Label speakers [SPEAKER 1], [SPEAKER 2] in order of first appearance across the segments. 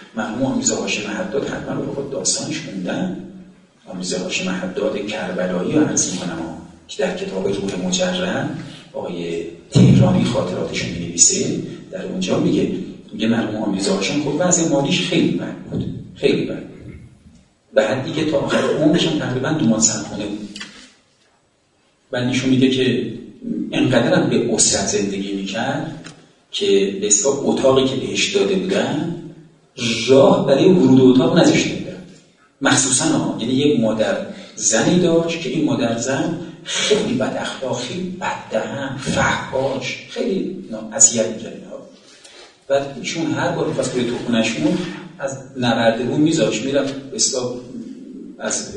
[SPEAKER 1] مرحوم آمیزه هاشم حداد حتما رو خود داستانش خوندن. آمیزه هاشم حداد کربلایی رو عرض میکنم که در کتاب روح مجرد آقای تهرانی خاطراتش می‌نویسه، در اونجا میگه مرحوم آمیزه هاشم خب وضع مالیش خیلی بد بود، خیلی بد، به حدی که تا آخر عمرش هم تقریبا دومانسنخونه بود. بعد نشون میده که انقدر هم به اسرت زندگی میکرد که به اصطلاح اتاقی که بهش داده بودن راه برای ورود اتاق نذاشته بودن مخصوصا یعنی یک مادر زنی داشت که این مادر زن خیلی بد اخلاق، خیلی بد دهن، فحاش، خیلی اذیت می‌کرد. بعد ایشون هر بار می‌خواست بره تو خونه‌شون از نوردبون میذاشت میرفت اصلا از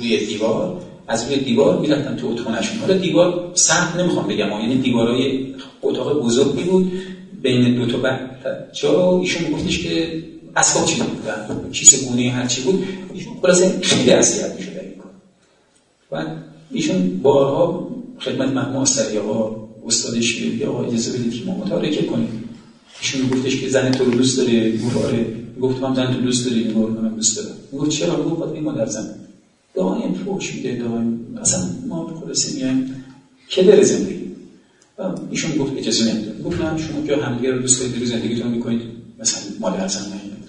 [SPEAKER 1] روی دیوار میرفتن تو خونه‌شون. حالا دیوار سخت نمیخوام بگم، یعنی دیوارای اتاق بزرگی بود بین دو تا جا. ایشون میگفتش که اسباب چیده بودن، کیسه گونه هر چی بود، ایشون خلاصه خیلی اذیت می‌شد این کار. بعد ایشون بارها خدمت مرحوم آستری‌آقا استادش میگه آقا اجازه بدید که ما متارکه کنیم. ایشون میگفتش که زن تو رو دوست داره؟ گفت من زن تو دوست داری؟ من دوست دارم. میگفت چرا؟ گفت این مادر زن دائم فحش میده، دائم اصلا ما خلاصه میایم کدر زندگی. ایشون گفت اجازه نمیدم. گفت نه شما که همدیگه رو دوست دارید زندگیتون رو میکنید مثلا مادر زن نمیاد.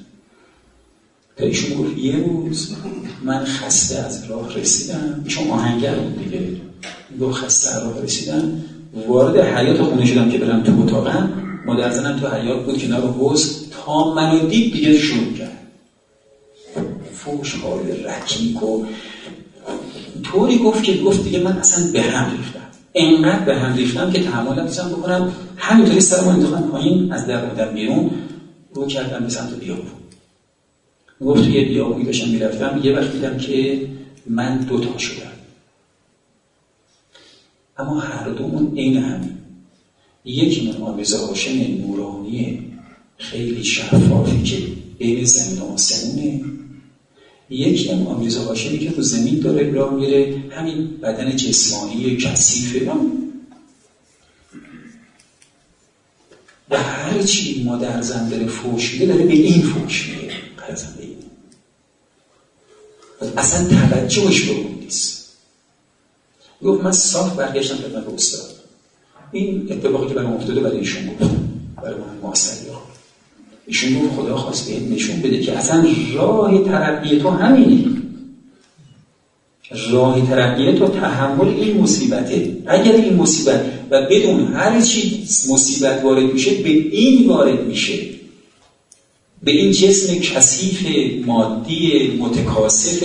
[SPEAKER 1] تا ایشون گفت یه روز من خسته از راه رسیدم، ایشون آهنگر بود دیگه، گفت خسته از راه رسیدم وارد حیاط خونه شدم که برم تو اتاقم، مادر زنم تو حیاط بود کنار حوض، تا منو دید دیگه شروع کرد فوش حال رکیک و طوری گفت که گفت دیگه من اصلا به هم ریختم، انقدر به هم ریختم که تحمل نمی‌کردم بکنم، همینطوری سرمو انداختم پایین، از در اومدم بیرون، رو کردم به سمت بیابون. گفت توی بیابونی داشتم میرفتم، یه وقت دیدم که من دوتا شدم، اما هر دومون عین همین. یکی من آمیزه هاشم نورانی خیلی شفافی که بین زمین و آسمونه، یکی هم آمیزه هاشمی که رو زمین داره راه میره، همین بدن جسمانی کثیفه و هر چی مادر زن داره فحش میده داره به این فحش میده، قرضم به این اصلا توجهش به اون نیست. گفت من صاف برگشتم خدمت به استاد، این اتفاقی که برام افتاده برای ایشون گفت، برای من معاصریه. ایشون گفت خدا خواست بهت نشون بده که اصلا راه ترقی تو همینه، راه ترقی تو تحمل این مصیبته. اگر این مصیبت و بدون هر چی مصیبت وارد میشه به این وارد میشه، به این جسم کثیف مادی متکاثف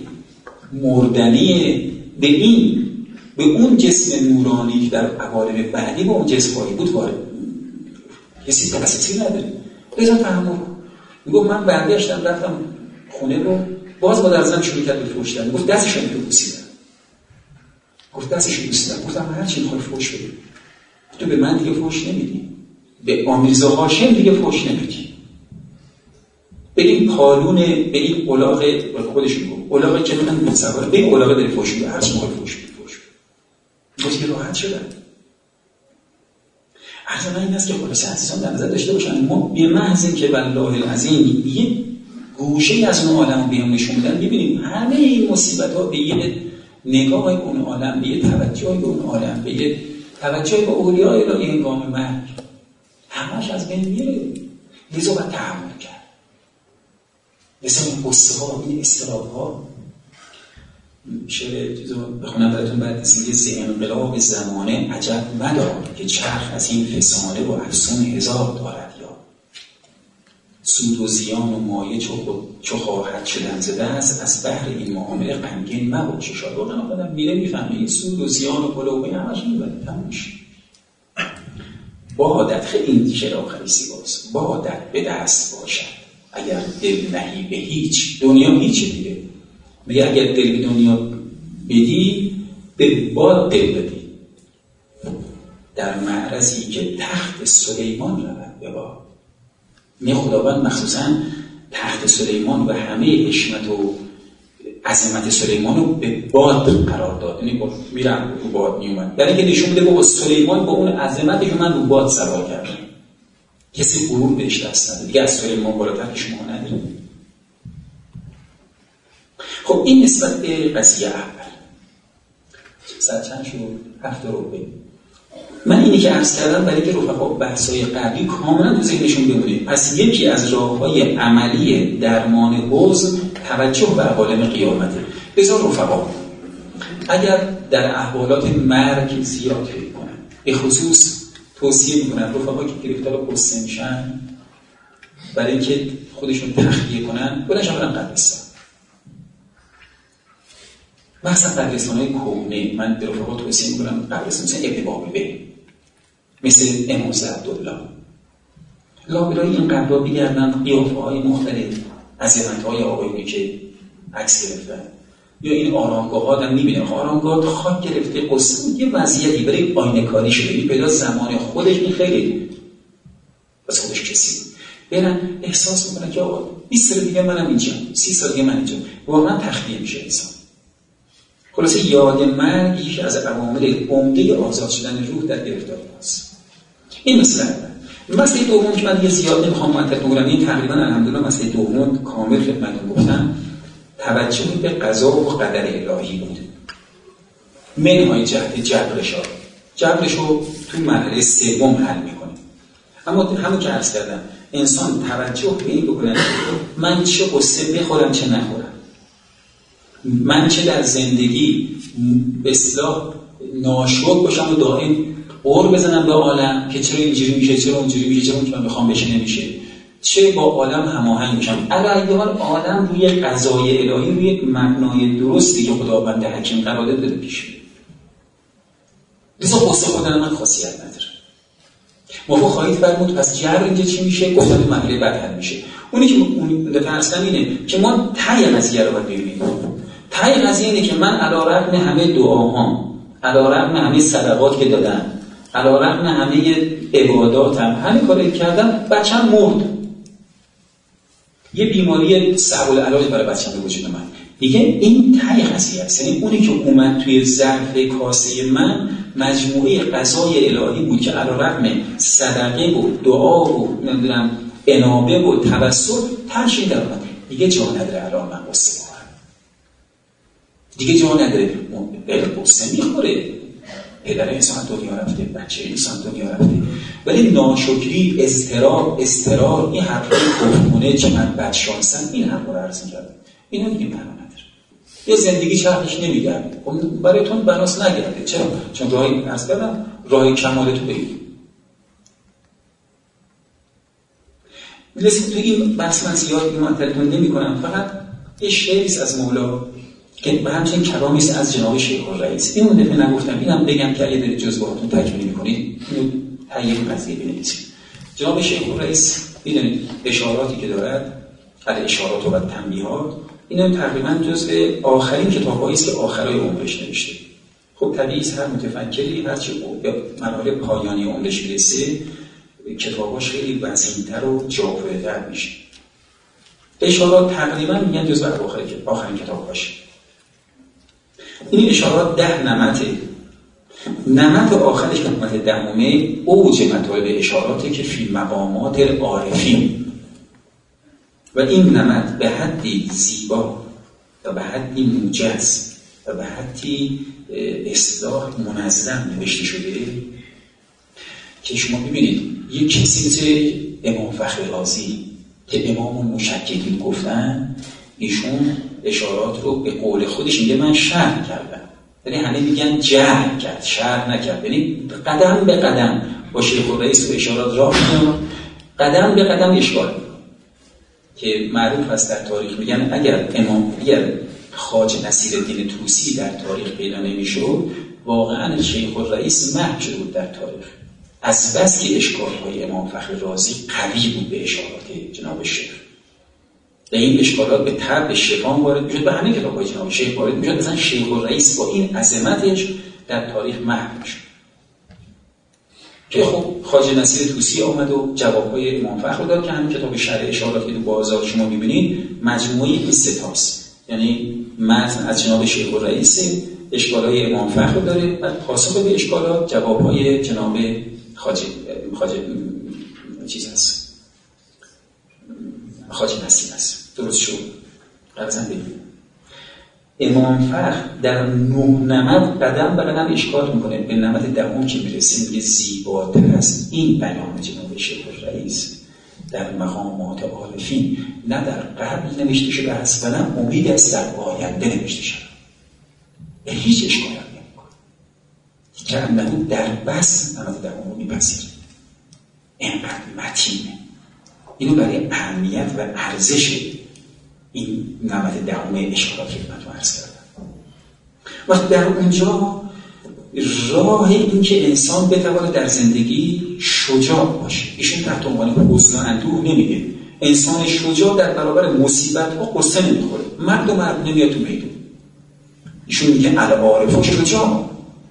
[SPEAKER 1] مردنی، به اون جسم نورانی در عوالم بعدی با اون جسم هایی بود وارد کسی تکثیری نداره. بذار تحمل. میگفت من برگشتم رفتم خونه رو باز با درزم شروع کرد به فحش دادن. گفت دستش رو بوسیدم. گفتم هر چی میخوای فحش بده، تو به من دیگه فحش نمیدی، به آمیزه هاشم دیگه فحش نمیدی، به این پالون، به این الاغ خودش میگه الاغی که من متصوره به این الاغ داری فحش میدی، هر چی میخوای فحش بده. گفت که راحت شدن. عرض من این است که خلاصه عزیزان در نظر داشته باشن ما به محض که والله العظیم یه گوشه از اون عالم رو بهم نشون میدن، میبینیم همه این مصیبت ها به یه نگاه به اون عالم، به یه توجه به اون عالم، به یه توجه به اولیاء الهی هنگام مرگ همش از بین میره. لذا باید تحمل کرد. لذا این قصه ها، این اضطراب ها، شعر چیزو بخونم براتون بعد از یه انقلاب زمانه عجب مدار که چرخ از این فسانه و افسون هزار دارد، یا سود و زیان و مایه چو خواهد شدن زده است، از بحر این معامله غمگین مباش. شاید آدم میره میفهمه این سود و زیان و پلوبه همش میبره تموش. با عادت خیلی این شعر آخری زیباست، با عادت به دست باشد اگر دل نهی به هیچ، دنیا هیچی دیگه. میگه اگر دل به دنیا بدی به باد دل بدی، در معرضی که تخت سلیمان رود به باد. می خداوند مخصوصا تخت سلیمان و همه حشمت و عظمت سلیمان رو به باد قرار داد، یعنی میرم رو باد میومد، برای اینکه نشون بده بابا سلیمان با اون عظمتی که من رو باد سوار کردم کسی غرور بهش دست نده، دیگه از توی ما بالاتر که شما نداره. خب این نسبت به قضیه اول. ساعت چند شد؟ 7 ربع. من اینی که عرض کردم برای که رفقا بحث‌های قبلی کاملا تو ذهنشون بمونه. پس یکی از راه‌های عملی درمان حزن توجه به عوالم قیامته. بذار رفقا اگر در احوالات مرگ زیاد فکر کنن، به خصوص توصیه میکنن رفقا که گرفتار غصه میشن برای اینکه خودشون تخلیه کنن بلنشان برن قبرستان. مثلا قبرستان‌های کهنه من به رفقا توصیه میکنم قبرستان مثل ابن بابیبه، مثل امام عبدالله لابلای این قبرها بگردن قیافه‌های مختلف، عظمت‌های آقایونی که عکس گرفتن، یا این آرامگاه‌ها هم می‌بینن آرامگاه خاک گرفته قصه یه وضعیتی برای آینه کاری شده، این پیدا زمان خودش این خیلی واسه خودش کسی برن احساس میکنن که آقا 20 سال دیگه منم اینجا، 30 سال دیگه من اینجا، واقعا تخلیه میشه انسان. خلاصه یاد مرگ یکی از عوامل عمده آزاد شدن روح در گرفتاری است. این مسئله دوم که من یه زیاد نمیخوام منطق بگم، این تقریبا الحمدلله مسئله دوم کامل خدمتتون گفتم، توجه به قضا و قدر الهی بود. منهای جهت جبرشو توی مرحله سوم حل میکنه. اما همون که عرض کردم انسان توجه به این بکنه من چه قصه بخورم چه نخورم، من چه در زندگی به اصطلاح ناشکر باشم و دائم قور بزنم به عالم که چرا اینجوری میشه، چرا اونجوری میشه، چرا اون که من بخوام بشه نمیشه، چه با عالم هماهنگ میشم. علیه عالم روی قضای الهی، روی مبنای درستی که خداوند حکیم قرار داده پیش میره. لذا قصه خوردن من خاصیت نداره. موافق خواهید فرمود پس جبر اینجا چی میشه؟ گفتن تو مرحله بعد حل میشه. اونی که اون دفعه اصلا اینه که ما ته قضیه رو باید ببینیم. ته قضیه اینه که من علیرغم همه دعاهام، علیرغم همه صدقات که دادم، علیرغم همه عباداتم، همه کاری کردم، بچه‌م مرد. یه بیماری صعب العلاج برای بچه‌م به وجود من. دیگه این ته قضیه است. یعنی اونی که اومد توی ظرف کاسه من مجموعه قضای الهی بود که علیرغم صدقه و دعا و نمیدونم انابه و توسل ترشید در اومد. دیگه جا نداره الان من قصه بخورم. دیگه جا نداره. قصه میخوره. پدر انسان دنیا رفته، بچه انسان دنیا رفته، ولی ناشکری، اضطرار این حرفای گفتمونه که من بدشانسم، این حرفا رو عرض کردم. اینا دیگه معنا نداره. یه زندگی چرخش نمیگرده. برایتون بناس نگرده. چرا؟ چون راهی عرض کردم راه کمال تو بگید. لذا تو این بحث من زیاد منطقتون نمی کنم، فقط یه شعریست از مولا که به همچنین کلامیست از جناب شیخ الرئیس. اینو دفعه نگفتم، اینم بگم که اگه دارید جزئیاتون تکمیل می‌کنید اینو تهیه قضیه بنویسید. جناب شیخ الرئیس می‌دونید اشاراتی که دارد، الاشارات و تنبیهات، اینو تقریبا جزء آخرین کتابایی است که آخرای عمرش نوشته. خب طبیعی است هر متفکری هر چه به مراحل پایانی عمرش میرسه کتاباش خیلی وسیع‌تر و جاودانه‌تر میشه. اشارات تقریبا میگن جزء آخرین کتاباشه. این اشارات 10 نمته. نمت آخرش نمت دهمه اوج مطالب اشاراته که فی مقامات عارفین، و این نمت به حدی زیبا و به حدی موجز و به حدی اصلاح منظم نوشته شده که شما ببینید یک کسی مثل امام فخر رازی که امام مشککین گفتن، ایشون اشارات رو به قول خودش میگه من شرح کردم، یعنی همه میگن جهل کرد، شرح نکرد، یعنی قدم به قدم با شیخ الرئیس و اشارات راه میاد، قدم به قدم اشکال میکنه که معروف هست در تاریخ. میگن اگر خواجه نصیرالدین طوسی در تاریخ پیدا نمیشد، واقعا شیخ الرئیس محو شده بود در تاریخ، از بس که اشکال‌های امام فخر رازی قوی بود به اشارات جناب شیخ. و این اشکالات به طب شفا وارد میشد، به همه کتاب‌های جناب شیخ وارد میشد. مثلا شیخ الرئیس با این عظمتش در تاریخ محو میشد. که خب خواجه نصیر طوسی آمد و جواب‌های امام فخر داد که همین کتاب شرح اشارات که تو بازار شما می‌بینید مجموعه این سه تاست. یعنی متن از جناب شیخ الرئیس، اشکال‌های امام فخر داره و پاسخ به اشکالات جواب‌های جناب خواجه چیز هست، خواجه نسیم هست، درست شد. قبضا بگیم امام فخر در 9 نمد قدم به قدم اشکال میکنه. به نمد دهم که میرسیم میگه زیباتر است این بیان جناب شیخ الرئیس در مقامات عارفین نه در قبل نوشته شده است و نه امید است در آینده نوشته شده. به هیچ اشکال نمیکنه که انه در بس نمد دهم رو میپذیره. اینقدر متینه. اینو برای اهمیت و ارزش این نمد دهم اشکالات خدمتتون عرض کردم. و در اونجا راه این که انسان بتواند در زندگی شجاع باشه، ایشون تحت عنوان حزن و اندوه نمیگه. انسان شجاع در برابر مصیبت ها قصه نمیخوره، مرد و مرد نمیاد تو میدون. ایشون میگه العارف شجاع.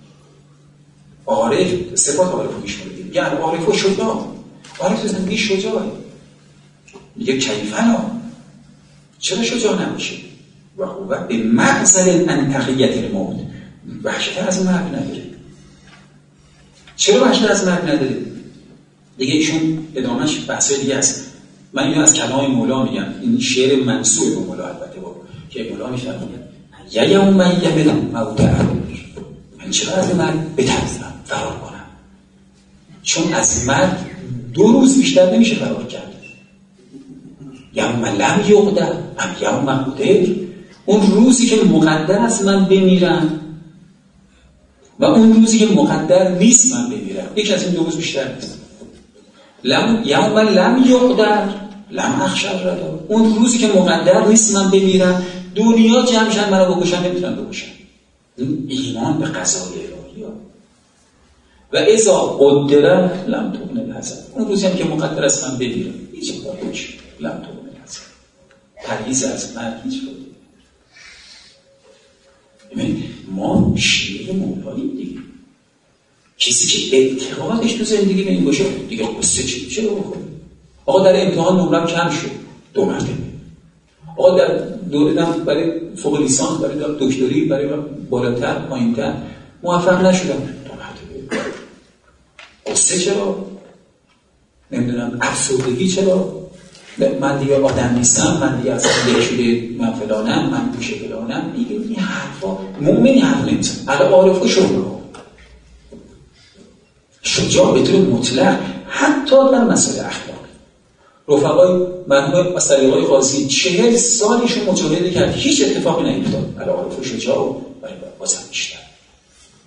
[SPEAKER 1] عارف صفات عارف رو میشه میگه، میگه العارف شجاع. عارف تو زندگی شجاعه. میگه کیفنا، چرا شجاع نباشه؟ و خوبه به معزل انتقیت الموت، وحشت از مرگ نداره. چرا وحشت از مرگ نداره؟ دیگه ایشون ادامهش بحثای دیگه است. من اینو از کلام مولا میگم، این شعر منسوب به مولا البته با که مولا میفرماید یا یوم من یبل موت من چرا از مرگ بترسم فرار کنم؟ چون از مرگ 2 روز بیشتر نمیشه فرار کرد. یوم لم یقدر ام یوم قدر، اون روزی که مقدر است من بمیرم و اون روزی که مقدر نیست من بمیرم، یکی از این 2 روز بیشتر نیست. یوم لم یقدر لم اخشى الردى، اون روزی که مقدر نیست من بمیرم، دنیا جمعشن منو بکشن نمیتونن بکشن. این ایمان به قضای الهی. و اذا قدر لم تغن الحزن، اون روزی هم که مقدر است من بمیرم هیچ کاری نمیشه. لم تغن الحزن، پرهیز از مرگ هیچ کاری. ببین ما شیعه مولاییم دیگه. کسی که اعتقادش تو زندگی به این باشه دیگه قصه چه بکنه؟ آقا در امتحان نمرم کم شد 2 مرتبه. آقا در دوره‌ام برای فوق لیسانس، برای دکتری، برای بالاتر پایینتر موفق نشدم 2 مرتبه. قصه چرا؟ نمیدونم افسردگی چرا؟ من دیگه آدم نیستم، من دیگه اصلا شده، من فلانم، من گوشه فلانم. دیگه این حرفا مؤمنی حرف نمیزن. العارف شجاع به طور مطلق حتی در مسائل اخلاق. رفقای مرحوم از طریقای قاضی 40 سالشون مجاهده کرد، هیچ اتفاقی نیفتاد. العارف شجاع برای بازم بیشتر.